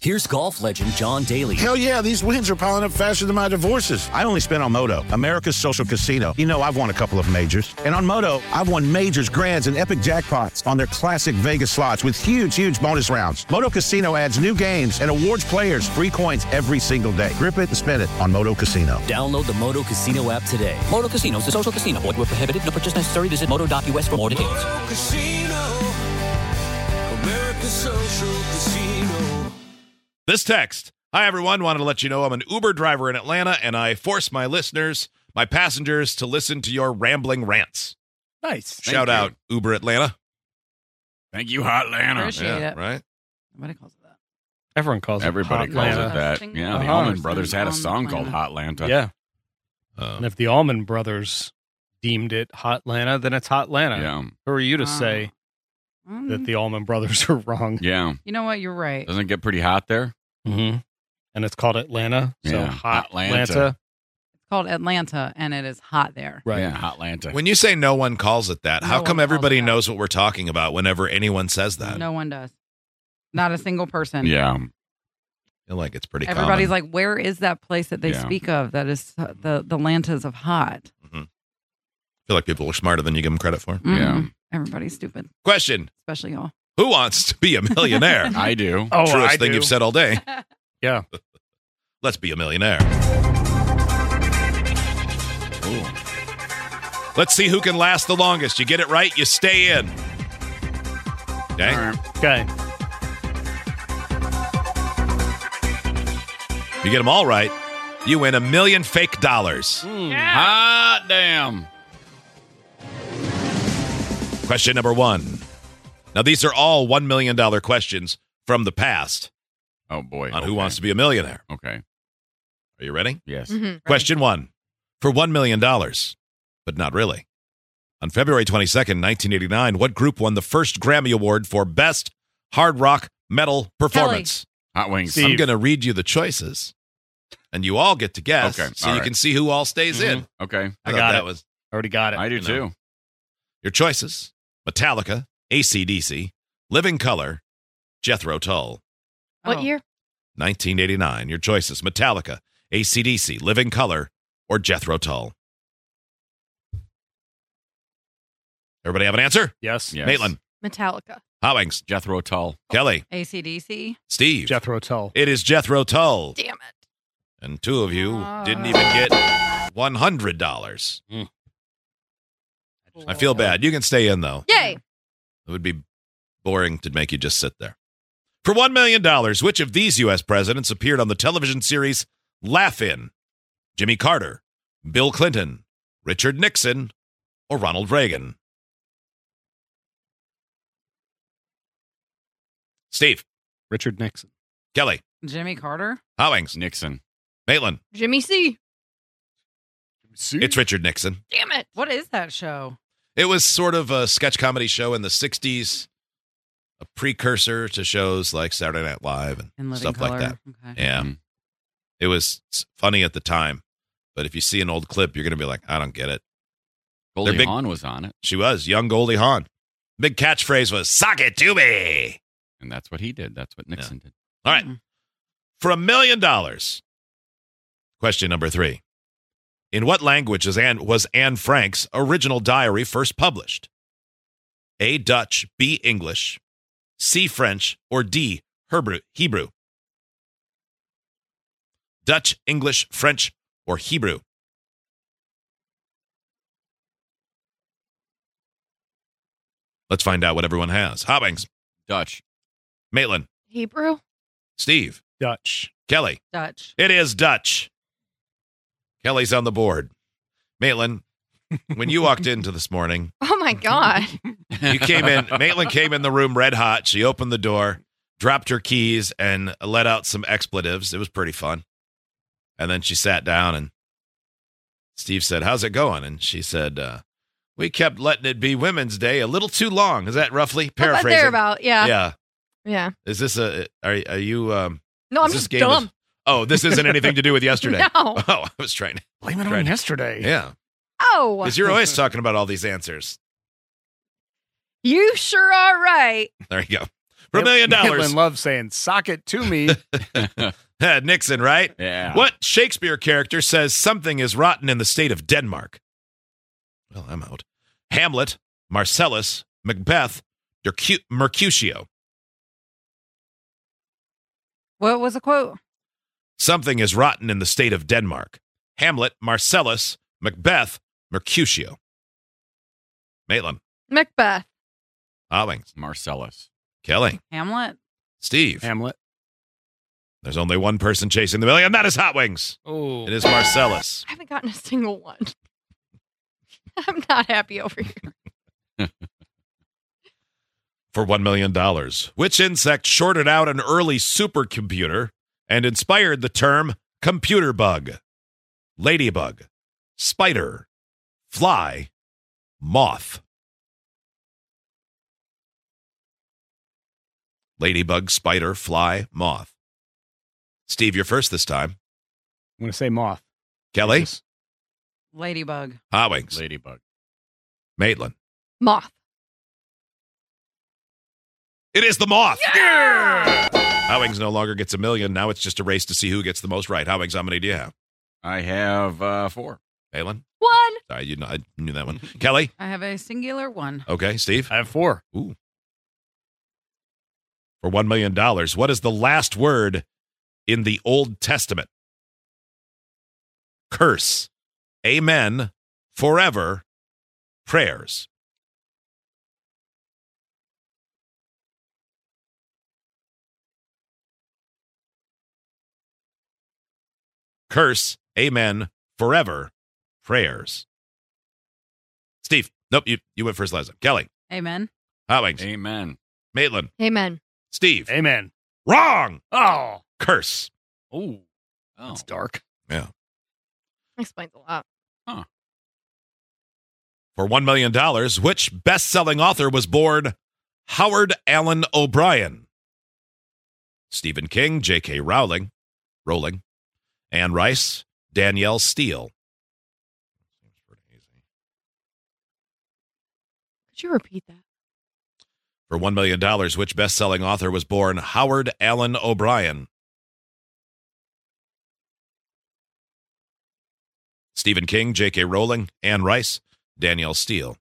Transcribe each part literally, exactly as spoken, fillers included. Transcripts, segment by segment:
Here's golf legend John Daly. Hell yeah, these wins are piling up faster than my divorces. I only spent on Moto, America's social casino. You know, I've won a couple of majors. And on Moto, I've won majors, grands, and epic jackpots on their classic Vegas slots with huge, huge bonus rounds. Moto Casino adds new games and awards players free coins every single day. Grip it and spin it on Moto Casino. Download the Moto Casino app today. Moto Casino is a social casino. Void where prohibited. No purchase necessary. Visit moto dot U S for more details. Moto Casino, America's social casino. This text. Hi, everyone. Wanted to let you know I'm an Uber driver in Atlanta, and I force my listeners, my passengers, to listen to your rambling rants. Nice. Shout out, Uber Atlanta. Thank you, Hotlanta. Appreciate Yeah, it. right? Nobody calls it that. Everyone calls Everybody it calls Hotlanta. it that. Single Yeah, the Uh-huh. Allman Brothers had a On the song called planet. Hotlanta. Yeah. Um, And if the Allman Brothers deemed it Hotlanta, then it's Hotlanta. Yeah. Who are you to Ah. say Mm. that the Allman Brothers are wrong? Yeah. You know what? You're right. Doesn't it get pretty hot there? Mm-hmm. And it's called Atlanta. So Yeah, Hot Atlanta. Atlanta. It's called Atlanta, and it is hot there. Right. Yeah, Hotlanta. when you say no one calls it that, No how one come calls everybody it that. knows what we're talking about whenever anyone says that? No one does. Not a single person. yeah. I feel like it's pretty Everybody's common. like, where is that place that they Yeah. speak of that is uh, the the Lantas of hot? I feel like people are smarter than you give them credit for. Mm-mm. Yeah. Everybody's stupid, Question. especially y'all. Who wants to be a millionaire? I do. Oh, Truest I thing do. you've said all day. Yeah. Let's be a millionaire. Ooh. Let's see who can last the longest. You get it right, you stay in. Okay? All right. Okay. You get them all right, you win a million fake dollars. Hot damn. Question number one. Now, these are all one million dollars questions from the past Oh, boy. on okay. Who Wants to Be a Millionaire. Okay. Are you ready? Yes. Mhm. Question one. For one million dollars, but not really. On February twenty-second, nineteen eighty-nine, what group won the first Grammy Award for Best Hard Rock Metal Performance? Hot wings. Steve. I'm going to read you the choices, and you all get to guess, Okay, so all you right. can see who all stays in. Okay. I thought got that it. was Already got it. I do You know. too. your choices: Metallica, A C D C, Living Colour, Jethro Tull. What year? nineteen eighty-nine. Your choices: Metallica, A C D C, Living Colour, or Jethro Tull. Everybody have an answer? Yes. Yes. Maitland, Metallica. Howings, Jethro Tull. Kelly, A C D C. Steve. Jethro Tull. It is Jethro Tull. Damn it. And two of you Ah. didn't even get one hundred dollars. Mm. I feel bad. You can stay in, though. Yay. It would be boring to make you just sit there. For one million dollars, which of these U S presidents appeared on the television series Laugh-In? Jimmy Carter, Bill Clinton, Richard Nixon, or Ronald Reagan? Steve, Richard Nixon. Kelly, Jimmy Carter. Howings, Nixon. Maitland. Jimmy C. It's Richard Nixon. Damn it. What is that show? It was sort of a sketch comedy show in the sixties, a precursor to shows like Saturday Night Live and In Living stuff Color. like that. Okay. Yeah. Mhm. It was s- funny at the time, but if you see an old clip, you're going to be like, I don't get it. Goldie big- Hawn was on it, She was, young Goldie Hawn. Big catchphrase was, sock it to me. and that's what he did. That's what Nixon did. All right. Mm. For a million dollars. Question number three. In what language is Anne, was Anne Frank's original diary first published? A, Dutch, B, English, C, French, or D, Hebrew? Hebrew. Dutch, English, French, or Hebrew? Let's find out what everyone has. Hobbings, Dutch. Maitland, Hebrew. Steve, Dutch. Kelly. Dutch. It is Dutch. Kelly's on the board. Maitland, when you walked into this morning, Oh my God. you came in, Maitland came in the room red hot. She opened the door, dropped her keys, and let out some expletives. It was pretty fun. And then she sat down, and Steve said, how's it going? And she said, uh, we kept letting it be Women's Day a little too long. Is that roughly About paraphrasing? thereabout. Yeah. Yeah. Yeah. Is this a, are, are you, um, No, I'm is this just game dumb. of- oh, this isn't anything to do with yesterday. No. Oh, I was trying to. Blame it Right. on yesterday. Yeah. Oh, Because you're always talking about all these answers. you sure are right. There you go. For a million dollars. Maitland loves saying, sock it to me. Nixon, right? Yeah. What Shakespeare character says something is rotten in the state of Denmark? Well, I'm out. Hamlet, Marcellus, Macbeth, Mercu- Mercutio. What was the quote? Something is rotten in the state of Denmark. Hamlet, Marcellus, Macbeth, Mercutio. Maitland. Macbeth. Hollings. Marcellus. Kelly. Hamlet. Steve. Hamlet. There's only one person chasing the million. That is Hot Wings. Oh. It is Marcellus. I haven't gotten a single one. I'm not happy over here. For one million dollars. Which insect shorted out an early supercomputer and inspired the term computer bug? Ladybug, spider, fly, moth. Ladybug, spider, fly, moth. Steve, you're first this time. I'm going to say moth. Kelly? Yes. Ladybug. Hot Wings. Ladybug. Maitland. Moth. It is the moth. Yeah! Hot Wings no longer gets a million. Now it's just a race to see who gets the most right. Hot Wings, how many do you have? I have uh, four. Maitland? One. Sorry, you know, I knew that one. Kelly? I have a singular one. Okay, Steve? I have four. Ooh. For one million dollars, what is the last word in the Old Testament? Curse, amen, forever, prayers. Curse, amen, forever, prayers. Steve. Nope, you, you went first last time. Kelly. Amen. Hot Wings. Amen. Maitland. Amen. Steve. Amen. Wrong. Oh. Curse. Oh. Oh. That's dark. Yeah. Explains a lot. For one million dollars, which best-selling author was born Howard Allen O'Brien? Stephen King, J K. Rowling, Rowling, Anne Rice, Danielle Steele. Seems pretty easy. Could you repeat that? For one million dollars, which best-selling author was born Howard Allen O'Brien? Stephen King, J K. Rowling, Anne Rice, Danielle Steele.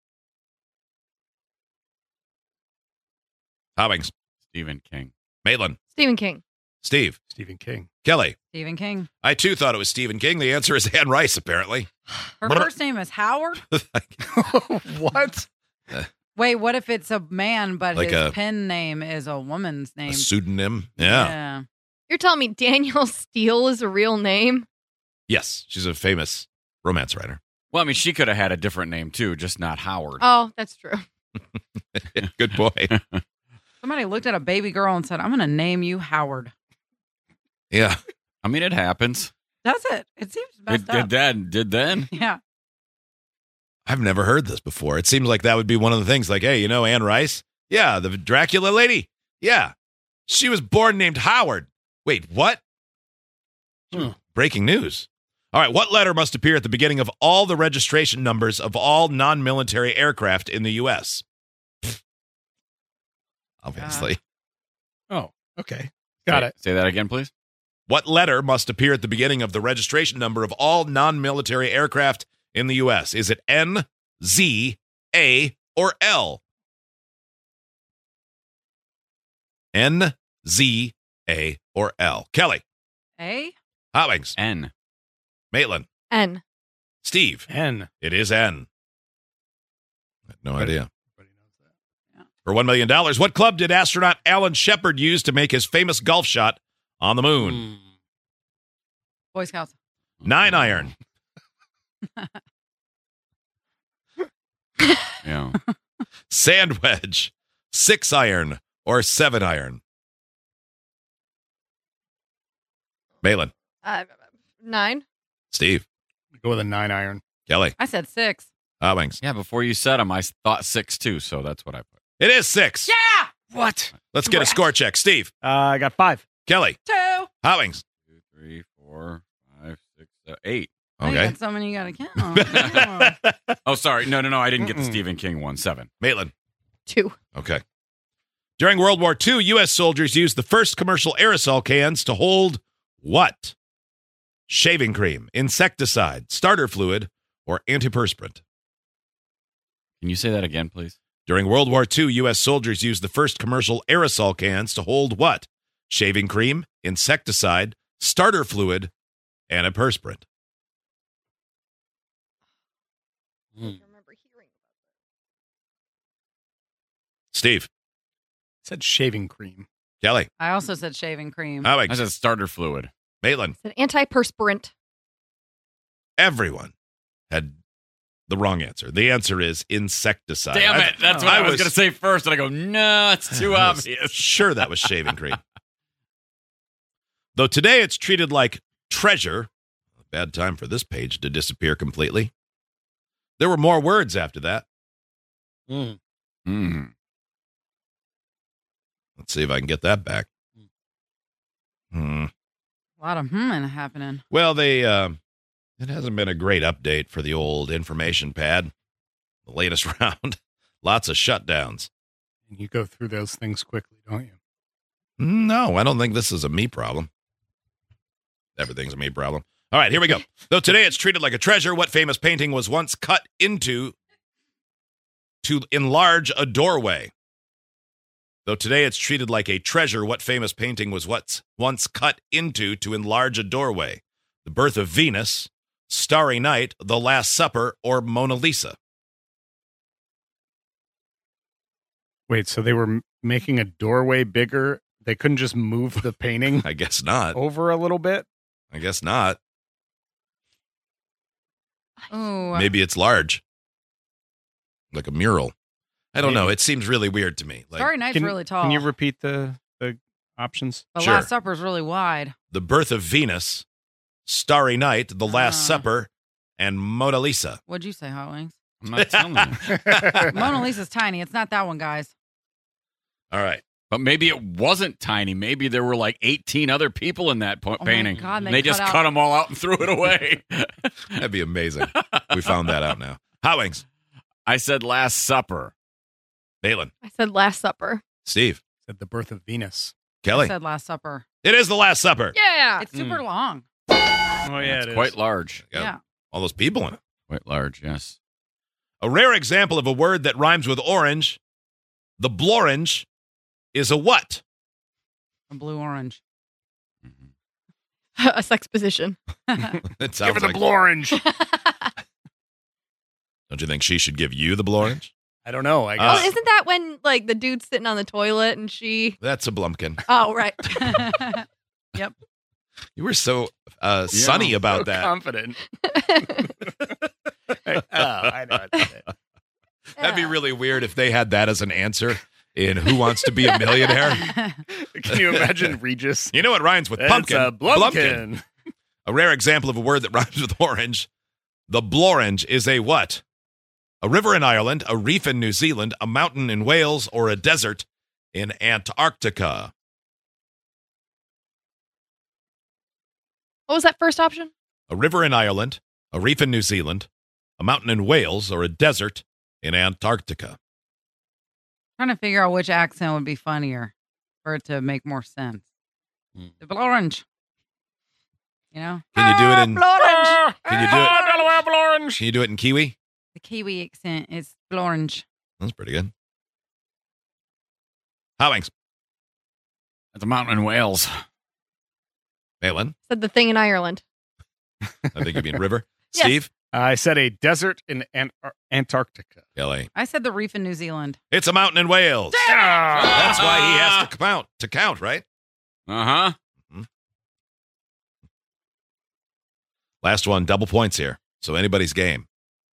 Hobbings. Stephen King. Maitland. Stephen King. Steve. Stephen King. Kelly. Stephen King. I, too, thought it was Stephen King. The answer is Anne Rice, apparently. Her first name is Howard? What? Wait, what if it's a man, but Like his a- pen name is a woman's name? A pseudonym. Yeah. Yeah. You're telling me Danielle Steele is a real name? Yes, she's a famous romance writer. Well, I mean, she could have had a different name, too, just not Howard. Oh, that's true. Good boy. Somebody looked at a baby girl and said, I'm going to name you Howard. Yeah. I mean, it happens. Does it? It seems messed It did up. that, did then. Yeah. I've never heard this before. It seems like that would be one of the things like, hey, you know Anne Rice? Yeah, the Dracula lady? Yeah. She was born named Howard. Wait, what? Hmm. Breaking news. All right, what letter must appear at the beginning of all the registration numbers of all non-military aircraft in the U S? Obviously. Oh, okay. Got say, it. Say that again, please. What letter must appear at the beginning of the registration number of all non-military aircraft in the U S? Is it N, Z, A, or L? N, Z, A, or L? Kelly. A? Hot Wings. N. Maitland. N. Steve. N. It is N. I had no Everybody- idea. everybody knows that. For one million dollars, what club did astronaut Alan Shepard use to make his famous golf shot on the moon? Boy Scouts. Nine iron. Yeah. Sand wedge, six iron, or seven iron? Malin, Uh, nine. Steve, Go with a nine iron. Kelly, I said six. Hobbings. Yeah, before you said them, I thought six, too, so that's what I put. It is six. Yeah! What? Let's get a score check. Steve, Uh, I got five. Kelly, Two. Hobbings. Two, three, four, five, six, seven, eight. Oh, you Okay. got so many you got to count. Oh. Oh, sorry. No, no, no. I didn't get the Mm-mm. Stephen King one. Seven. Maitland. Two. Okay. During World War Two, U S soldiers used the first commercial aerosol cans to hold what? Shaving cream, insecticide, starter fluid, or antiperspirant. Can you say that again, please? During World War Two, U S soldiers used the first commercial aerosol cans to hold what? Shaving cream, insecticide, starter fluid, antiperspirant. I don't remember hearing about Steve, Said shaving cream. Kelly, I also said shaving cream. Alex, I said starter fluid. Maitland. it. It's an antiperspirant. Everyone had the wrong answer. The answer is insecticide. Damn I- it. That's what I I was, was- going to say first. And I go, no, it's too I was obvious. Sure, that was shaving cream. Though today it's treated like treasure. Bad time for this page to disappear completely. There were more words after that. Mm. Mm. Let's see if I can get that back. Hmm. A lot of hmm happening. Well, they uh, it hasn't been a great update for the old information pad. The latest round. Lots of shutdowns. And you go through those things quickly, don't you? No, I don't think this is a me problem. Everything's a me problem. All right, here we go. Though today it's treated like a treasure, what famous painting was once cut into to enlarge a doorway? Though today it's treated like a treasure, what famous painting was what's once cut into to enlarge a doorway? The Birth of Venus, Starry Night, The Last Supper, or Mona Lisa? Wait, so they were m- making a doorway bigger? They couldn't just move the painting I guess not. over a little bit? I guess not. Oh, Maybe it's large. Like a mural. I don't know. Maybe. It seems really weird to me. Like Starry Night's Can, really tall. can you repeat the, the options? the Sure. Last Supper's really wide. The Birth of Venus, Starry Night, The Last Ah. Supper, and Mona Lisa. What'd you say, Hot Wings? I'm not telling you. Mona Lisa's tiny. It's not that one, guys. All right. But maybe it wasn't tiny. Maybe there were like eighteen other people in that po- Oh my painting. God, and they they cut just out- cut them all out and threw it away. That'd be amazing. We found that out now. Hot Wings, I said Last Supper. Maitland, I said Last Supper. Steve, Said the birth of Venus. I Kelly. said Last Supper. It is The Last Supper. Yeah. It's super Mm. long. Oh, yeah, It's it quite is. large. Got Yeah. All those people in it. Quite large, yes. A rare example of a word that rhymes with orange, the blorange, is a what? A blue orange. Mhm. A sex position. It sounds Give it the like, blorange. don't you think she should give you the blorange? I don't know. I Uh, guess. oh, isn't that when like the dude's sitting on the toilet and she? That's a blumpkin. Oh, right. You were so uh, Yeah, sunny about so that. confident. oh, I know. It's it. That'd be really weird if they had that as an answer in Who Wants to Be a Millionaire. Can you imagine Regis? You know what rhymes with It's pumpkin? a blumpkin. A rare example of a word that rhymes with orange. The blorange is a what? A river in Ireland, a reef in New Zealand, a mountain in Wales, or a desert in Antarctica? What was that first option? A river in Ireland, a reef in New Zealand, a mountain in Wales, or a desert in Antarctica? Trying to figure out which accent would be funnier for it to make more sense. Hmm. The blorange. You know? Can you do it in? Blorange. Can you do it? Delaware blorange. Can you do it in Kiwi? The Kiwi accent is blorange. That's pretty good. Hot Wings, That's a mountain in Wales. Maitland. Said the thing in Ireland. I think you mean river. Yes. Steve, I said a desert in Ant- Antarctica. Kelly. I said the reef in New Zealand. It's a mountain in Wales. That's why he has to count. To count, right? Uh huh. Last one, double points here. So anybody's game.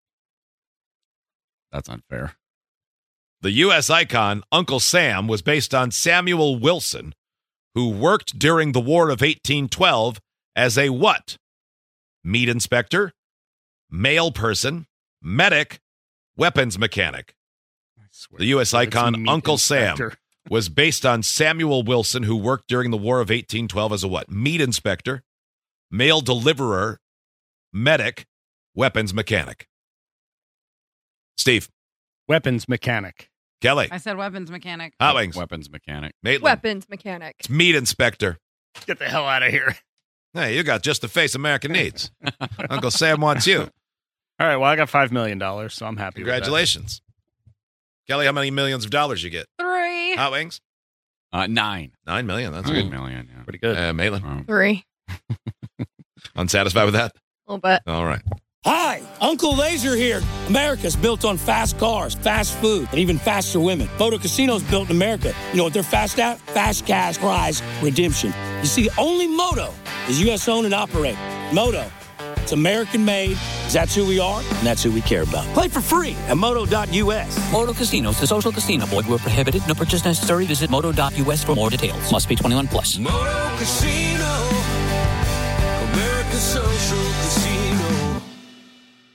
That's unfair. The U S icon Uncle Sam was based on Samuel Wilson, who worked during the War of eighteen twelve as a what? Meat inspector, mail person, medic, weapons mechanic. I swear The U S it's icon meat Uncle inspector. Sam was based on Samuel Wilson, who worked during the War of eighteen twelve as a what? Meat inspector, mail deliverer, medic, weapons mechanic. Steve, Weapons mechanic. Kelly. I said weapons mechanic. Hot Wings. Weapons mechanic. Maitland. Weapons mechanic. It's meat inspector. Get the hell out of here. Hey, you got just the face America needs. Uncle Sam wants you. All right, well, I got five million dollars, so I'm happy Congratulations. Kelly, how many millions of dollars you get? Three. Hot Wings? Uh, nine. Nine million. That's Nine good. million, yeah. Pretty good. Uh, Maitland? Um, Three. Unsatisfied with that? A little bit. All right. Hi, Uncle Laser here. America's built on fast cars, fast food, and even faster women. Moto Casino's built in America. You know what they're fast at? Fast cash prize redemption. You see, only Moto is U S owned and operated. Moto, it's American made. That's who we are, and that's who we care about. Play for free at moto dot U S. Moto Casinos, the social casino. Void where prohibited. No purchase necessary. Visit moto dot U S for more details. Must be twenty-one plus. Moto Casino, America's social casino.